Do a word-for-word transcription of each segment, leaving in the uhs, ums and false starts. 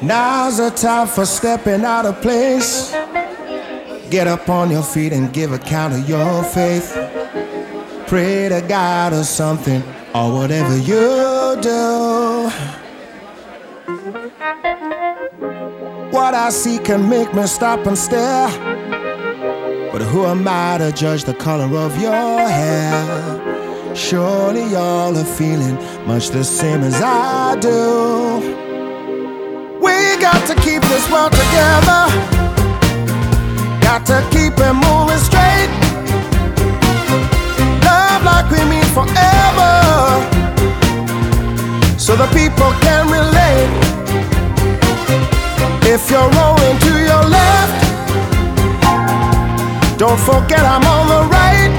Now's the time for stepping out of place. Get up on your feet and give account of your faith. Pray to God or something, or whatever you do. What I see can make me stop and stare, but who am I to judge the color of your hair? Surely y'all are feeling much the same as I do. We got to keep this world together. Got to keep it moving straight. Love like we mean forever, so the people can relate. If you're rolling to your left, don't forget I'm on the right.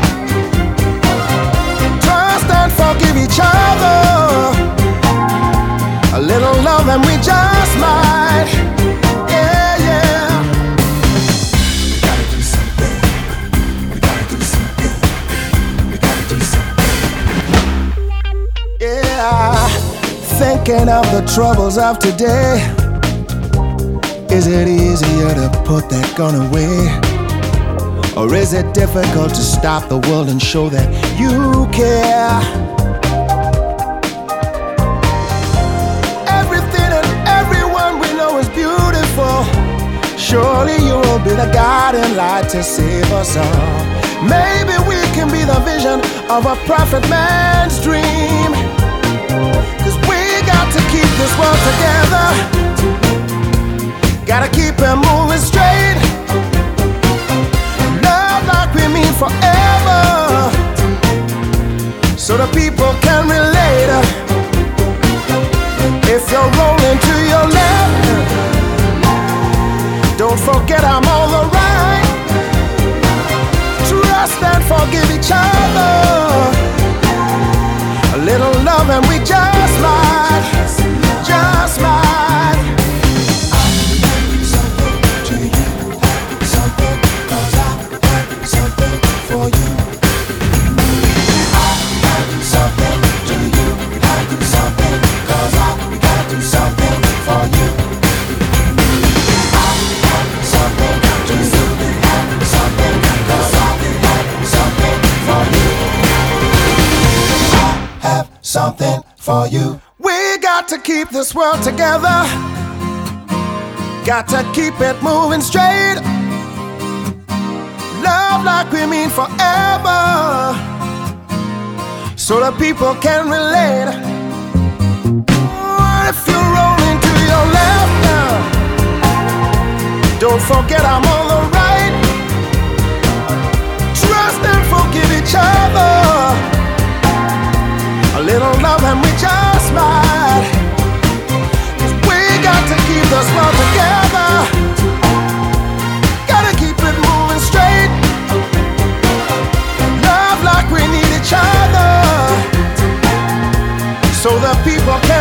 Trust and forgive each other. A little love and we just might. Yeah, yeah. We gotta do something. We gotta do something. We gotta do something. Yeah. Thinking of the troubles of today. Is it easier to put that gun away? Or is it difficult to stop the world and show that you care? Everything and everyone we know is beautiful. Surely you will be the guiding light to save us all. Maybe we can be the vision of a prophet man's dream. Cause we got to keep this world together. Gotta keep it moving straight. Love like we mean forever, so the people can relate. If you're rolling to your left, don't forget I'm on the right. Trust and forgive each other. A little love and we just might, just might. Something for you. We got to keep this world together. Got to keep it moving straight. Love like we mean forever, so the people can relate. If you're rolling to your left now, don't forget I'm on the right. Trust and forgive each other. A little love and we just might. Cause we got to keep this world together. Gotta keep it moving straight. Love like we need each other, so the people can